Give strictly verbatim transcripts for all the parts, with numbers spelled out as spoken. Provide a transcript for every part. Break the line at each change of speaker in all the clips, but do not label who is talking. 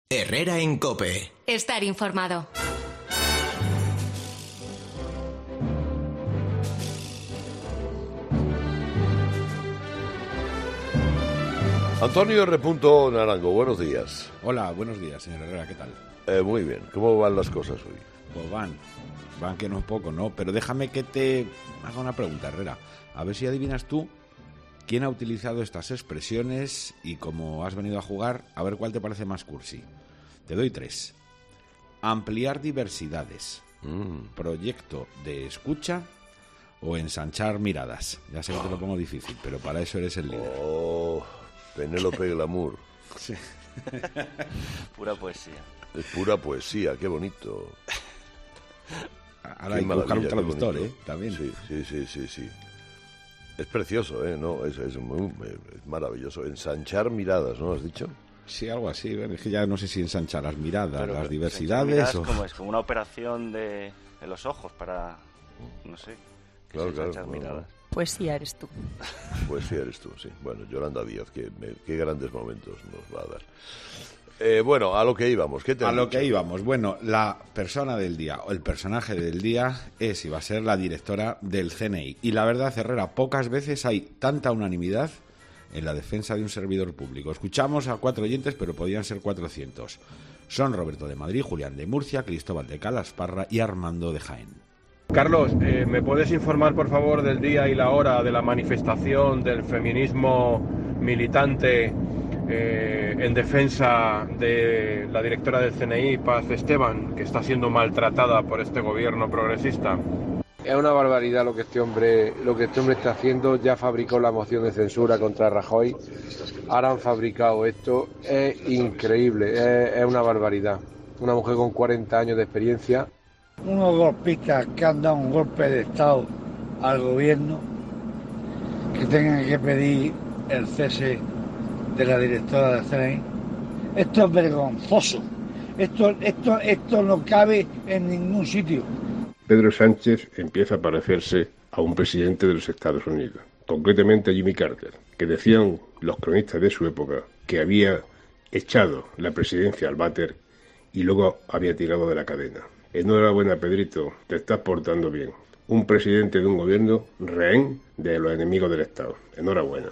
Herrera en COPE.
Estar informado.
Antonio R. Narango, buenos días.
Hola, buenos días, señor Herrera, ¿qué tal?
Eh, muy bien, ¿cómo van las cosas hoy?
Pues van, van que no es poco, ¿no? Pero déjame que te haga una pregunta, Herrera. A ver si adivinas tú quién ha utilizado estas expresiones y como has venido a jugar, a ver cuál te parece más cursi. Te doy tres. Ampliar diversidades, mm. proyecto de escucha o ensanchar miradas. Ya sé que te lo pongo difícil, pero para eso eres el líder.
Oh, Penélope Glamour.
Sí.
Pura poesía.
Es pura poesía, qué bonito.
Ahora hay que buscar un traductor, ¿eh? También.
Sí, sí, sí, sí, sí. Es precioso, ¿eh? No, es, es, muy, es maravilloso. Ensanchar miradas, ¿no has dicho?
Sí, algo así. Es que ya no sé si ensanchar las miradas,
pero,
las
pero,
diversidades...
Miradas,
o...
como es como una operación de, de los ojos para, no sé, que
claro,
es ensanchar
claro,
miradas.
No.
Poesía eres tú.
Poesía eres tú, sí. Bueno, Yolanda Díaz, qué, qué grandes momentos nos va a dar. Eh, bueno, a lo que íbamos. ¿Qué te
a
han
lo
dicho?
que íbamos. Bueno, la persona del día, o el personaje del día, es y va a ser la directora del C N I. Y la verdad, Herrera, pocas veces hay tanta unanimidad en la defensa de un servidor público. Escuchamos a cuatro oyentes, pero podían ser cuatrocientos. Son Roberto de Madrid, Julián de Murcia, Cristóbal de Calasparra y Armando de Jaén.
Carlos, eh, ¿me puedes informar, por favor, del día y la hora de la manifestación del feminismo militante eh, en defensa de la directora del C N I, Paz Esteban, que está siendo maltratada por este gobierno progresista?
Es una barbaridad lo que este hombre lo que este hombre está haciendo. Ya fabricó la moción de censura contra Rajoy, ahora han fabricado esto. Es increíble, es, es una barbaridad. Una mujer con cuarenta años de experiencia.
Unos golpistas que han dado un golpe de Estado al gobierno, que tengan que pedir el cese de la directora del C N I. Esto es vergonzoso. Esto, esto, esto no cabe en ningún sitio.
Pedro Sánchez empieza a parecerse a un presidente de los Estados Unidos, concretamente a Jimmy Carter, que decían los cronistas de su época que había echado la presidencia al váter y luego había tirado de la cadena. Enhorabuena, Pedrito, te estás portando bien. Un presidente de un gobierno rehén de los enemigos del Estado. Enhorabuena.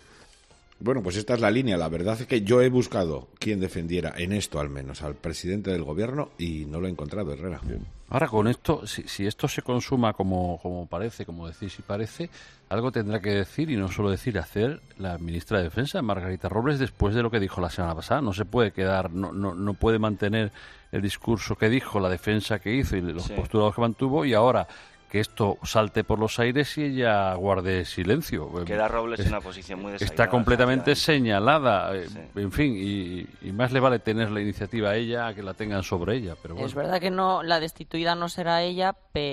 Bueno, pues esta es la línea. La verdad es que yo he buscado quien defendiera, en esto al menos, al presidente del gobierno y no lo he encontrado, Herrera. Bien.
Ahora con esto, si, si esto se consuma como, como parece, como decís y parece, algo tendrá que decir, y no solo decir, hacer la ministra de Defensa, Margarita Robles, después de lo que dijo la semana pasada. No se puede quedar, no, no, no puede mantener el discurso que dijo, la defensa que hizo y los sí. postulados que mantuvo, y ahora que esto salte por los aires y ella guarde silencio.
Queda Robles es, en una posición muy desairada.
Está completamente señalada,
sí.
en fin, y, y más le vale tener la iniciativa a ella a que la tengan sobre ella. Pero bueno.
Es verdad que no, la destituida no será ella,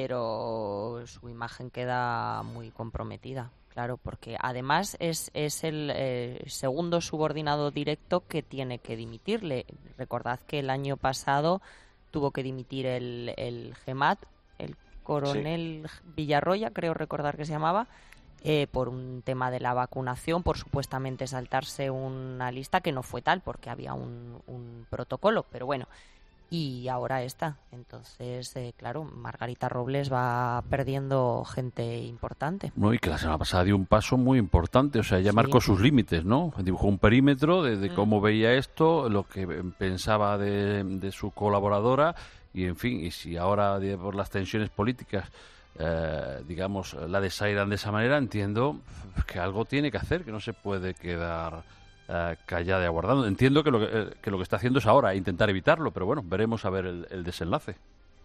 pero su imagen queda muy comprometida. Claro, porque además es, es el eh, segundo subordinado directo que tiene que dimitirle. Recordad que el año pasado tuvo que dimitir el, el GEMAT, el coronel sí. Villarroya, creo recordar que se llamaba, eh, por un tema de la vacunación, por supuestamente saltarse una lista que no fue tal, porque había un, un protocolo, pero bueno, y ahora está. Entonces, eh, claro, Margarita Robles va perdiendo gente importante.
No, y que la semana pasada dio un paso muy importante, o sea, ella sí. marcó sus límites, ¿no? Dibujó un perímetro de, de mm. cómo veía esto, lo que pensaba de, de su colaboradora. Y, en fin, y si ahora, por las tensiones políticas, eh, digamos, la desairan de esa manera, entiendo que algo tiene que hacer, que no se puede quedar eh, callada y aguardando. Entiendo que lo que, eh, que lo que está haciendo es ahora intentar evitarlo, pero bueno, veremos a ver el, el desenlace.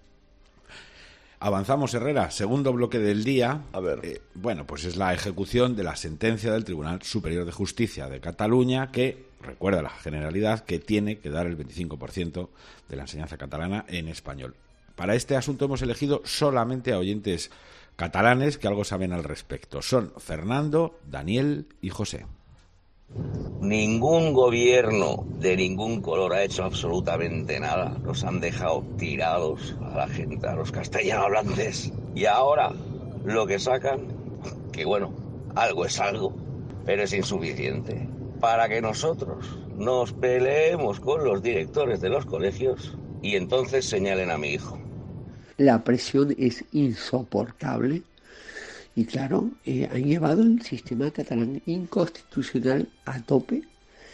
Avanzamos, Herrera. Segundo bloque del día.
A ver.
Eh, bueno, pues es la ejecución de la sentencia del Tribunal Superior de Justicia de Cataluña que recuerda la Generalidad que tiene que dar el veinticinco por ciento de la enseñanza catalana en español. Para este asunto hemos elegido solamente a oyentes catalanes que algo saben al respecto. Son Fernando, Daniel y José.
Ningún gobierno de ningún color ha hecho absolutamente nada. Nos han dejado tirados a la gente, a los castellano hablantes. Y ahora lo que sacan, que bueno, algo es algo, pero es insuficiente. Para que nosotros nos peleemos con los directores de los colegios y entonces señalen a mi hijo.
La presión es insoportable y claro, eh, han llevado el sistema catalán inconstitucional a tope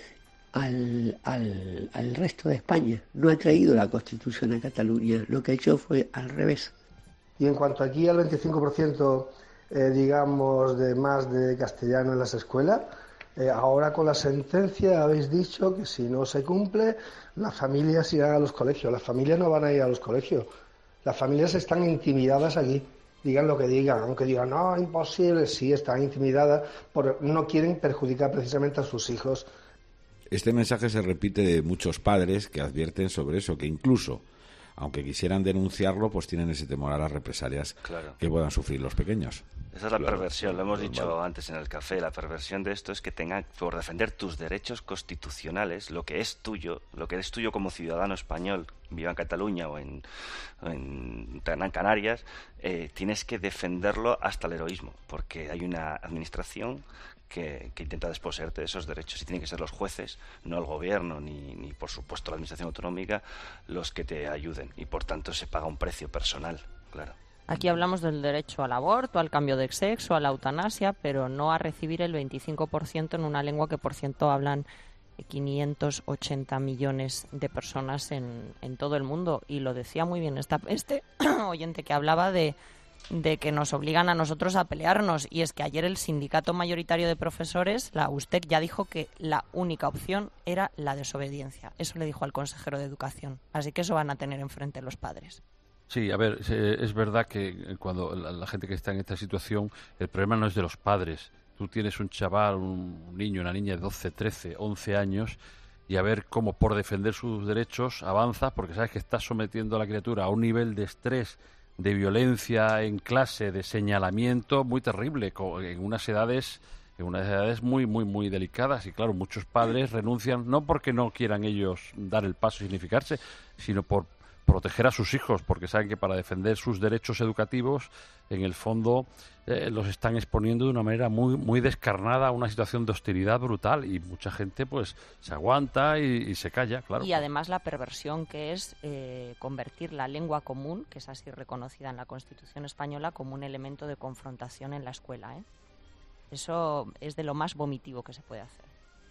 al, al, al resto de España. No ha traído la Constitución a Cataluña, lo que ha hecho fue al revés.
Y en cuanto aquí al veinticinco por ciento, eh, digamos, de más de castellano en las escuelas, eh, ahora con la sentencia habéis dicho que si no se cumple, las familias irán a los colegios. Las familias no van a ir a los colegios. Las familias están intimidadas aquí. Digan lo que digan, aunque digan, no, imposible, sí, están intimidadas, por, no quieren perjudicar precisamente a sus hijos.
Este mensaje se repite de muchos padres que advierten sobre eso, que incluso, aunque quisieran denunciarlo, pues tienen ese temor a las represalias
claro.
que puedan sufrir los pequeños.
Esa es la
Claro,
perversión, lo hemos
normal.
dicho antes en el café, la perversión de esto es que tengan, por defender tus derechos constitucionales, lo que es tuyo, lo que es tuyo como ciudadano español, viva en Cataluña o en, o en Gran Canarias, eh, tienes que defenderlo hasta el heroísmo, porque hay una administración que, que intenta desposeerte de esos derechos y tienen que ser los jueces, no el gobierno, ni, ni por supuesto la administración autonómica, los que te ayuden y por tanto se paga un precio personal, claro.
Aquí hablamos del derecho al aborto, al cambio de sexo, a la eutanasia, pero no a recibir el veinticinco por ciento en una lengua que, por cierto, hablan quinientos ochenta millones de personas en, en todo el mundo. Y lo decía muy bien esta, este oyente que hablaba de, de que nos obligan a nosotros a pelearnos. Y es que ayer el sindicato mayoritario de profesores, la U S T E C, ya dijo que la única opción era la desobediencia. Eso le dijo al consejero de Educación. Así que eso van a tener enfrente los padres.
Sí, a ver, es verdad que cuando la, la gente que está en esta situación, el problema no es de los padres. Tú tienes un chaval, un niño, una niña de doce, trece, once años y a ver cómo por defender sus derechos avanzas, porque sabes que estás sometiendo a la criatura a un nivel de estrés, de violencia en clase, de señalamiento muy terrible, en unas edades... en unas edades muy, muy, muy delicadas. Y claro, muchos padres renuncian, no porque no quieran ellos dar el paso y significarse, sino por proteger a sus hijos, porque saben que para defender sus derechos educativos, en el fondo, eh, los están exponiendo de una manera muy, muy descarnada a una situación de hostilidad brutal. Y mucha gente, pues, se aguanta y, y se calla, claro.
Y además la perversión que es eh, convertir la lengua común, que es así reconocida en la Constitución española, como un elemento de confrontación en la escuela, ¿eh? Eso es de lo más vomitivo que se puede hacer.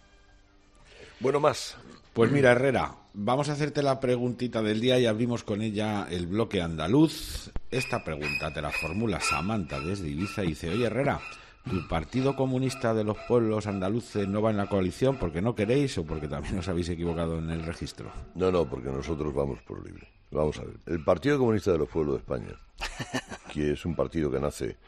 Bueno, más.
Pues mira, Herrera, vamos a hacerte la preguntita del día y abrimos con ella el bloque andaluz. Esta pregunta te la formula Samantha desde Ibiza y dice, oye, Herrera, ¿tu Partido Comunista de los Pueblos Andaluces no va en la coalición porque no queréis o porque también os habéis equivocado en el registro?
No, no, porque nosotros vamos por libre. Vamos a ver. El Partido Comunista de los Pueblos de España, que es un partido que nace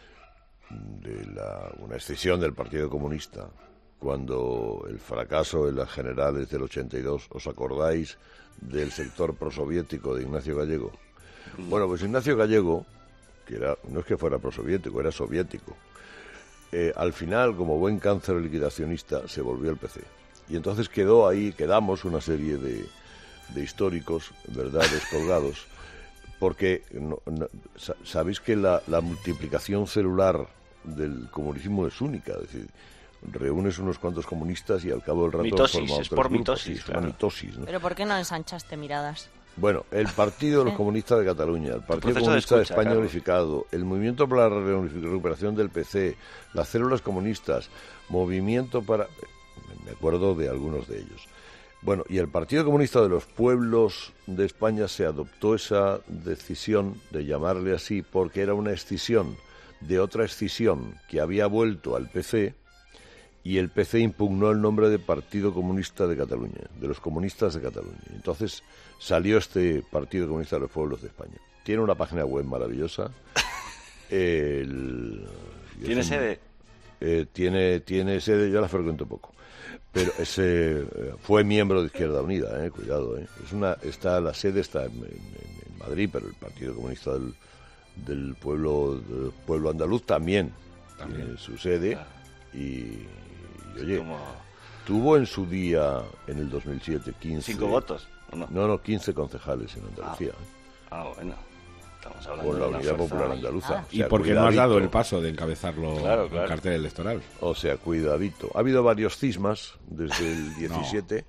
de la, una escisión del Partido Comunista, cuando el fracaso en las generales del ochenta y dos, ¿os acordáis del sector prosoviético de Ignacio Gallego? Bueno, pues Ignacio Gallego, que era, no es que fuera prosoviético, era soviético, eh, al final, como buen cáncer liquidacionista, se volvió el P C. Y entonces quedó ahí, quedamos una serie de, de históricos, ¿verdad?, descolgados, porque no, no, sabéis que la, la multiplicación celular del comunismo es única, es decir, reúnes unos cuantos comunistas y al cabo del rato
mitosis,
forman
es
otros
por
grupos,
mitosis,
sí,
claro.
mitosis, ¿no?
¿Pero por qué no ensanchaste miradas?
Bueno, el Partido de los Comunistas de Cataluña, el Partido Comunista de, escucha, de España Carlos. Unificado, el Movimiento para la Recuperación del P C, las células comunistas, Movimiento para... me acuerdo de algunos de ellos. Bueno, y el Partido Comunista de los Pueblos de España se adoptó esa decisión de llamarle así porque era una escisión de otra escisión que había vuelto al P C y el P C impugnó el nombre de Partido Comunista de Cataluña, de los comunistas de Cataluña. Entonces salió este Partido Comunista de los Pueblos de España. Tiene una página web maravillosa. El,
¿Tiene
un,
sede?
Eh, tiene, tiene sede, yo la frecuento poco. Pero ese eh, fue miembro de Izquierda Unida, eh, cuidado. Eh. Es una, está, la sede está en, en, en Madrid, pero el Partido Comunista del, del pueblo del pueblo andaluz también, también tiene su sede. Claro. Y, y oye, como... tuvo en su día, en el dos mil siete, quince...
¿Cinco votos? ¿O no?
no, no, quince concejales en Andalucía.
Ah, ah bueno. Estamos hablando
con la
de una
Unidad
fuerza
Popular Andaluza.
Y porque no has dado el paso de encabezarlo
Claro,
en
claro.
cartel electoral.
O sea, cuidadito. Ha habido varios cismas desde el diecisiete.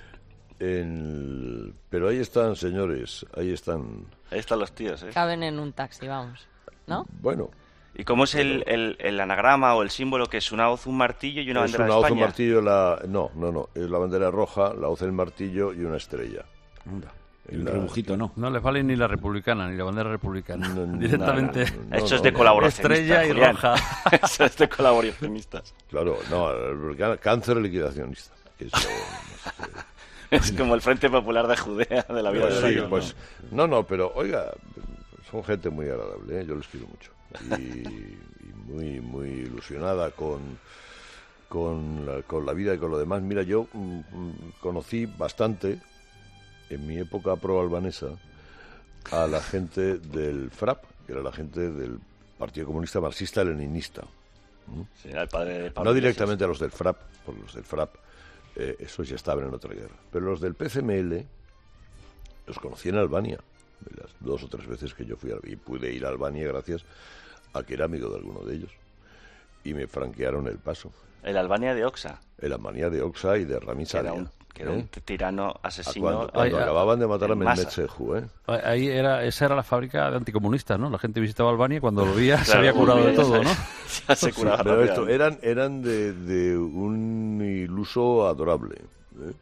En... Pero ahí están, señores, ahí están.
Ahí están los tíos, ¿eh?
Caben en un taxi, vamos. ¿No?
Bueno.
¿Y cómo es el, el, el anagrama o el símbolo que es una hoz, un martillo y una
Es
bandera
una
de
hoz,
España?
un martillo, la... No, no, no. Es la bandera roja, la hoz, el martillo y una estrella.
Y un rebujito no.
No les vale ni la republicana, ni la bandera republicana. Directamente.
no, no,
Eso es
no,
de
no.
colaboracionistas,
Estrella y
Julián.
roja.
Eso es de colaboracionistas.
Claro, no, el cáncer liquidacionista. Eso,
Es como el Frente Popular de Judea de la vida
Pues
de
sí,
Dios, ¿no?
pues no, no, pero oiga, son gente muy agradable, ¿eh? Yo les quiero mucho y, y muy, muy ilusionada con con la, con la vida y con lo demás. Mira, yo mm, mm, conocí bastante en mi época pro-albanesa a la gente del F R A P, que era la gente del Partido Comunista Marxista-Leninista. ¿Mm?
Sí, era el padre de Pablo
No
Iglesias.
directamente a los del F R A P, porque los del F R A P eh, esos ya estaban en otra guerra. Pero los del P C M L los conocí en Albania, las dos o tres veces que yo fui a, y pude ir a Albania gracias a que era amigo de alguno de ellos. Y me franquearon el paso.
El Albania de Oxa.
El Albania de Oxa y de Rami
Que era
Sadia.
un, que era
¿eh?
un tirano
A
asesino.
Cuando, cuando
Ay,
acababan de matar a
en masa.
Mehmet Seju, ¿eh?
Ahí era, esa era la fábrica de anticomunistas, ¿no? La gente visitaba Albania y cuando lo veía se
Claro,
había curado
volvía,
de
ya
todo,
sabes.
¿no?
Ya se curaba
Pero esto,
rápidamente.
eran, eran de, de un iluso adorable. ¿eh?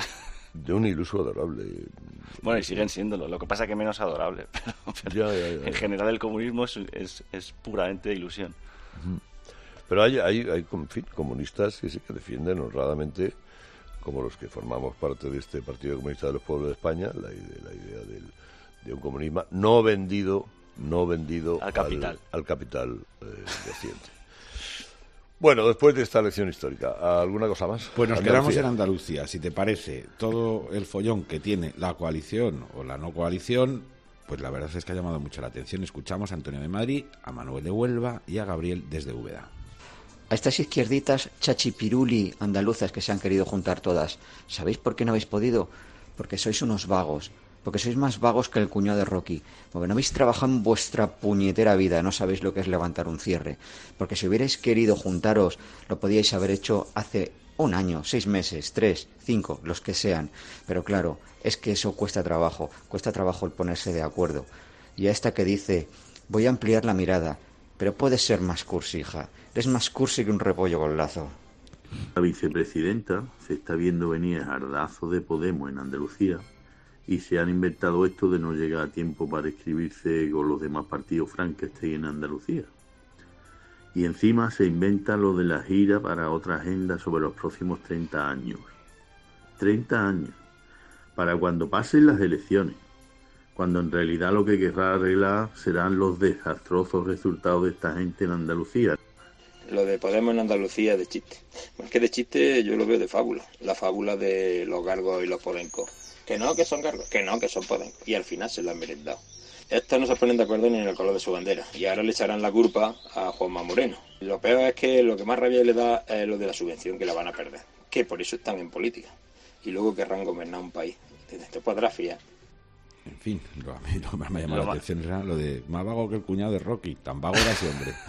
De un iluso adorable.
Bueno, y siguen siéndolo. Lo que pasa que menos adorable. Pero, pero
Ya, ya, ya.
en general el comunismo es, es, es puramente ilusión.
Pero hay, hay, hay en fin, comunistas que sí que defienden honradamente, como los que formamos parte de este Partido Comunista de los Pueblos de España, la idea, la idea del, de un comunismo no vendido, no vendido
Al capital.
al, al capital eh, de Occidente. Bueno, después de esta lección histórica, ¿alguna cosa más?
Pues nos
Andalucía.
quedamos en Andalucía. Si te parece, todo el follón que tiene la coalición o la no coalición, pues la verdad es que ha llamado mucho la atención. Escuchamos a Antonio de Madrid, a Manuel de Huelva y a Gabriel desde Úbeda.
A estas izquierditas chachipiruli andaluzas que se han querido juntar todas, ¿sabéis por qué no habéis podido? Porque sois unos vagos, porque sois más vagos que el cuñado de Rocky, porque no habéis trabajado en vuestra puñetera vida, no sabéis lo que es levantar un cierre, porque si hubierais querido juntaros, lo podíais haber hecho hace un año, seis meses, tres, cinco, los que sean, pero claro, es que eso cuesta trabajo, cuesta trabajo el ponerse de acuerdo. Y a esta que dice, voy a ampliar la mirada, pero puedes ser más cursi, hija. Eres más cursi que un repollo con lazo.
La vicepresidenta se está viendo venir el ardazo de Podemos en Andalucía y se han inventado esto de no llegar a tiempo para escribirse con los demás partidos Frankenstein en Andalucía. Y encima se inventa lo de la gira para otra agenda sobre los próximos treinta años. treinta años. Para cuando pasen las elecciones. Cuando en realidad lo que querrá arreglar serán los desastrosos resultados de esta gente en Andalucía.
Lo de Podemos en Andalucía es de chiste. Más que de chiste, yo lo veo de fábula. La fábula de los gargos y los podencos. Que no, que son gargos. Que no, que son podencos. Y al final se lo han merendado. Estos no se ponen de acuerdo ni en el color de su bandera. Y ahora le echarán la culpa a Juanma Moreno. Lo peor es que lo que más rabia le da es lo de la subvención, que la van a perder. Que por eso están en política. Y luego querrán gobernar un país. Te podrás fiar.
En fin, lo, a mí lo que más me ha llamado
Lo
la
más-
atención era lo de más vago que el cuñado de Rocky. Tan vago era ese hombre.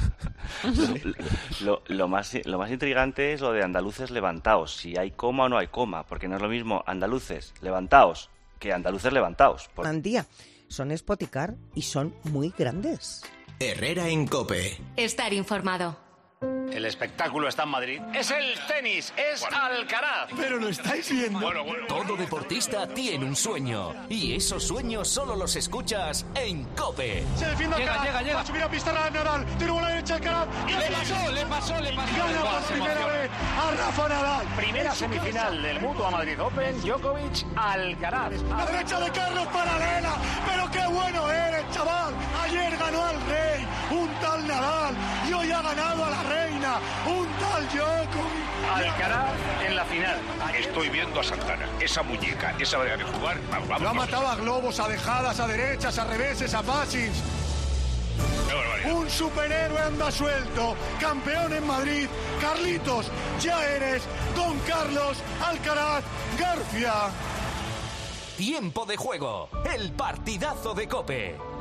Lo, lo más, lo más intrigante es lo de andaluces levantaos. Si hay coma o no hay coma. Porque no es lo mismo andaluces levantaos que andaluces levantaos. Por-
Andía, son Spoticar y son muy grandes.
Herrera en COPE.
Estar informado.
El espectáculo está en Madrid. Es el tenis, es Alcaraz. Pero lo estáis viendo. Bueno, bueno.
Todo deportista tiene un sueño. Y esos sueños solo los escuchas en COPE.
Se defiende Alcaraz. Llega, llega, Va a subir a pista Nadal. Tiene bola derecha Alcaraz. Y le pasó, le pasó, le pasó. Gana por primera vez a Rafa Nadal. Primera semifinal del Mutua Madrid Open. Djokovic, Alcaraz. La derecha de Carlos paralela. Pero qué bueno eres, chaval. Ayer ganó al rey, un tal Nadal. Y hoy ha ganado a la reina, un tal Djokovic. Alcaraz en la final.
Estoy viendo a Santana, esa muñeca, esa manera de jugar. Vamos, vamos,
Lo ha
vamos.
matado a globos, a dejadas, a derechas, a reveses, a passings. Un superhéroe anda suelto, campeón en Madrid. Carlitos, ya eres Don Carlos Alcaraz García.
Tiempo de juego. El partidazo de COPE.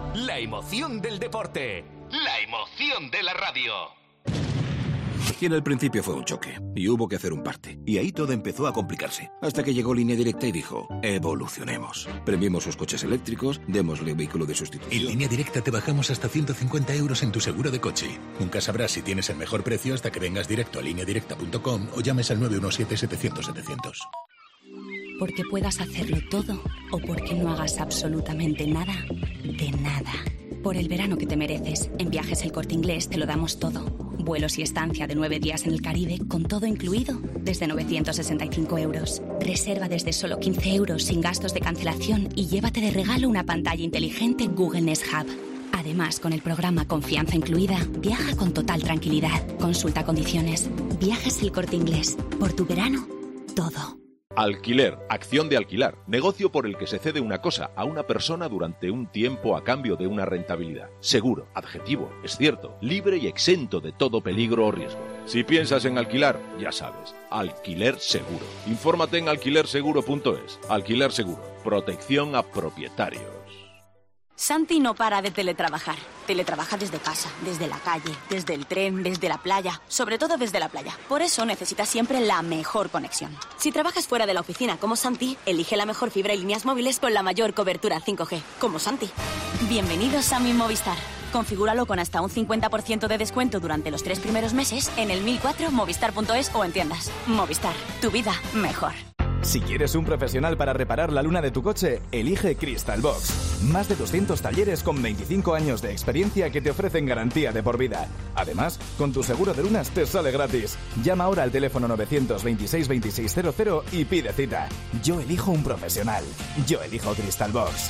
La emoción del deporte. La emoción de la radio.
Y en el principio fue un choque, y hubo que hacer un parte. Y ahí todo empezó a complicarse. Hasta que llegó Línea Directa y dijo, evolucionemos. Premiemos sus coches eléctricos, démosle un vehículo de sustitución.
En Línea Directa te bajamos hasta ciento cincuenta euros en tu seguro de coche. Nunca sabrás si tienes el mejor precio hasta que vengas directo a línea directa punto com o llames al nueve uno siete, setecientos, setecientos.
Porque puedas hacerlo todo o porque no hagas absolutamente nada, de nada. Por el verano que te mereces, en Viajes El Corte Inglés te lo damos todo. Vuelos y estancia de nueve días en el Caribe con todo incluido desde novecientos sesenta y cinco euros. Reserva desde solo quince euros sin gastos de cancelación y llévate de regalo una pantalla inteligente Google Nest Hub. Además, con el programa Confianza Incluida, viaja con total tranquilidad. Consulta condiciones. Viajes El Corte Inglés. Por tu verano, todo.
Alquiler, acción de alquilar, negocio por el que se cede una cosa a una persona durante un tiempo a cambio de una rentabilidad. Seguro, adjetivo, es cierto, libre y exento de todo peligro o riesgo. Si piensas en alquilar, ya sabes, alquiler seguro. Infórmate en alquiler seguro punto es. Alquiler seguro, protección a propietarios.
Santi no para de teletrabajar. Teletrabaja desde casa, desde la calle, desde el tren, desde la playa, sobre todo desde la playa. Por eso necesita siempre la mejor conexión. Si trabajas fuera de la oficina como Santi, elige la mejor fibra y líneas móviles con la mayor cobertura cinco G, como Santi. Bienvenidos a Mi Movistar. Configúralo con hasta un cincuenta por ciento de descuento durante los tres primeros meses en el mil cuatro, movistar punto es o en tiendas. Movistar, tu vida mejor.
Si quieres un profesional para reparar la luna de tu coche, elige Crystal Box. Más de doscientos talleres con veinticinco años de experiencia que te ofrecen garantía de por vida. Además, con tu seguro de lunas te sale gratis. Llama ahora al teléfono novecientos veintiséis veintiséis cero cero y pide cita. Yo elijo un profesional. Yo elijo Crystal Box.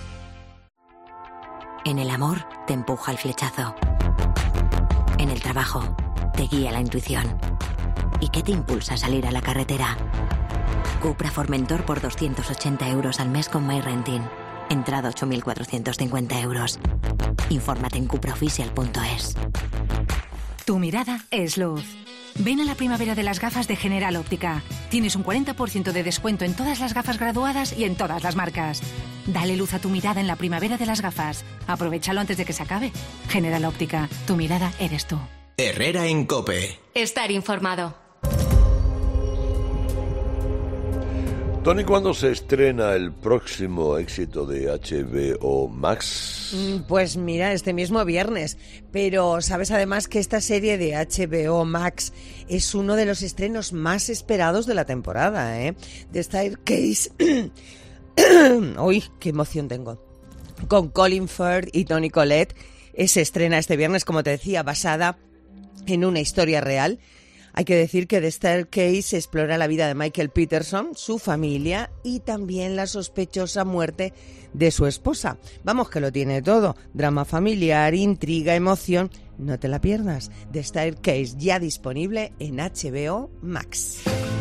En el amor te empuja el flechazo. En el trabajo te guía la intuición. ¿Y qué te impulsa a salir a la carretera? Cupra Formentor por doscientos ochenta euros al mes con MyRenting. Entrada ocho mil cuatrocientos cincuenta euros. Infórmate en cupra oficial punto es.
Tu mirada es luz. Ven a la primavera de las gafas de General Óptica. Tienes un cuarenta por ciento de descuento en todas las gafas graduadas y en todas las marcas. Dale luz a tu mirada en la primavera de las gafas. Aprovechalo antes de que se acabe. General Óptica, tu mirada eres tú.
Herrera en COPE.
Estar informado.
Tony, ¿cuándo se estrena el próximo éxito de H B O Max?
Pues mira, este mismo viernes. Pero sabes además que esta serie de H B O Max es uno de los estrenos más esperados de la temporada, ¿eh? The Staircase. Uy, qué emoción tengo. Con Colin Firth y Toni Collette. Se estrena este viernes, como te decía, basada en una historia real. Hay que decir que The Staircase explora la vida de Michael Peterson, su familia y también la sospechosa muerte de su esposa. Vamos, que lo tiene todo. Drama familiar, intriga, emoción. No te la pierdas. The Staircase ya disponible en H B O Max.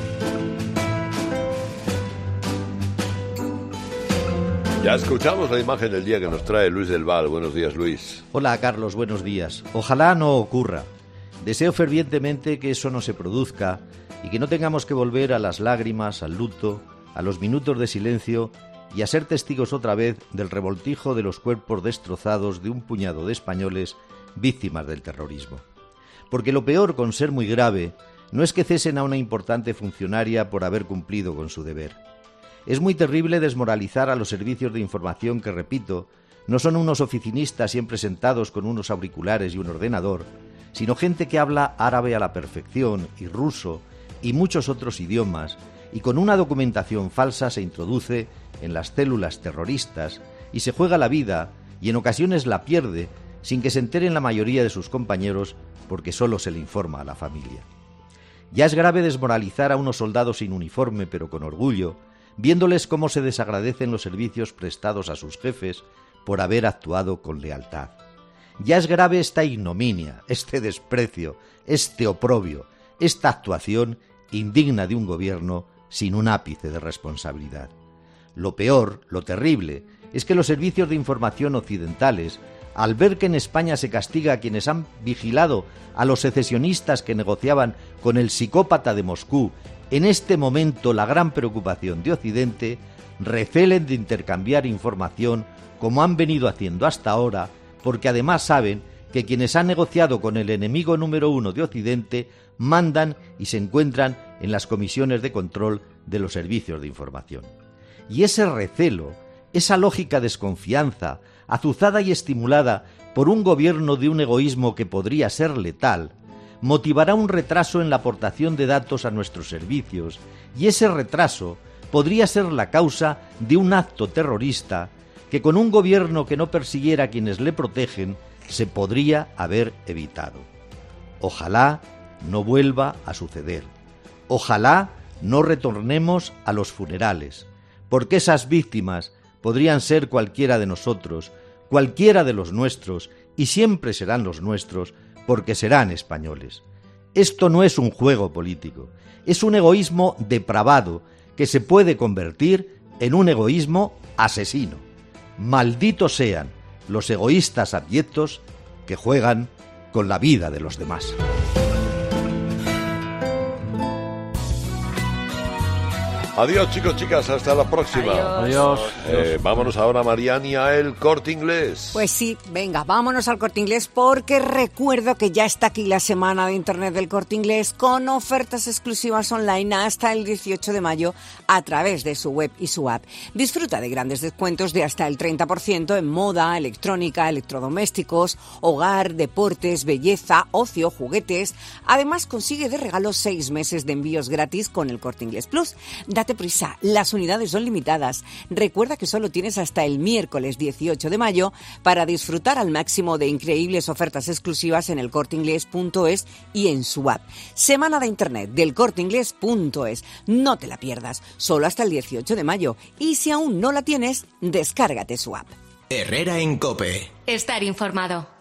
Ya escuchamos la imagen del día que nos trae Luis del Val. Buenos días, Luis.
Hola, Carlos. Buenos días. Ojalá no ocurra. Deseo fervientemente que eso no se produzca y que no tengamos que volver a las lágrimas, al luto, a los minutos de silencio y a ser testigos otra vez del revoltijo de los cuerpos destrozados de un puñado de españoles víctimas del terrorismo. Porque lo peor, con ser muy grave, no es que cesen a una importante funcionaria por haber cumplido con su deber. Es muy terrible desmoralizar a los servicios de información que, repito, no son unos oficinistas siempre sentados con unos auriculares y un ordenador, sino gente que habla árabe a la perfección y ruso y muchos otros idiomas, y con una documentación falsa se introduce en las células terroristas y se juega la vida y en ocasiones la pierde sin que se enteren la mayoría de sus compañeros porque solo se le informa a la familia. Ya es grave desmoralizar a unos soldados sin uniforme pero con orgullo, viéndoles cómo se desagradecen los servicios prestados a sus jefes por haber actuado con lealtad. Ya es grave esta ignominia, este desprecio, este oprobio, esta actuación indigna de un gobierno sin un ápice de responsabilidad. Lo peor, lo terrible, es que los servicios de información occidentales, al ver que en España se castiga a quienes han vigilado a los secesionistas que negociaban con el psicópata de Moscú, en este momento la gran preocupación de Occidente, recelen de intercambiar información como han venido haciendo hasta ahora, porque además saben que quienes han negociado con el enemigo número uno de Occidente mandan y se encuentran en las comisiones de control de los servicios de información. Y ese recelo, esa lógica desconfianza, azuzada y estimulada por un gobierno de un egoísmo que podría ser letal, motivará un retraso en la aportación de datos a nuestros servicios, y ese retraso podría ser la causa de un acto terrorista que con un gobierno que no persiguiera a quienes le protegen se podría haber evitado. Ojalá no vuelva a suceder. Ojalá no retornemos a los funerales, porque esas víctimas podrían ser cualquiera de nosotros, cualquiera de los nuestros, y siempre serán los nuestros, porque serán españoles. Esto no es un juego político, es un egoísmo depravado que se puede convertir en un egoísmo asesino. Malditos sean los egoístas abyectos que juegan con la vida de los demás.
Adiós, chicos, chicas, hasta la próxima.
Adiós.
Eh, vámonos ahora, Mariani, a El Corte Inglés.
Pues sí, venga, vámonos al Corte Inglés, porque recuerdo que ya está aquí la semana de Internet del Corte Inglés con ofertas exclusivas online hasta el dieciocho de mayo a través de su web y su app. Disfruta de grandes descuentos de hasta el treinta por ciento en moda, electrónica, electrodomésticos, hogar, deportes, belleza, ocio, juguetes. Además, consigue de regalo seis meses de envíos gratis con el Corte Inglés Plus. Date prisa, las unidades son limitadas. Recuerda que solo tienes hasta el miércoles dieciocho de mayo para disfrutar al máximo de increíbles ofertas exclusivas en el corte inglés punto es y en su app. Semana de Internet del corte inglés punto es. No te la pierdas, solo hasta el dieciocho de mayo. Y si aún no la tienes, descárgate su app.
Herrera en COPE.
Estar informado.